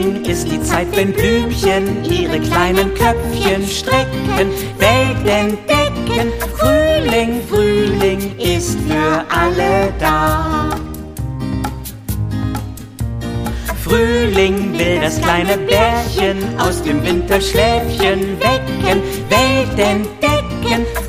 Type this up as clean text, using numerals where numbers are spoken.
Frühling ist die Zeit, wenn Blümchen ihre kleinen Köpfchen strecken, Welt entdecken. Frühling, Frühling ist für alle da. Frühling will das kleine Bärchen aus dem Winterschläfchen wecken, Welt entdecken.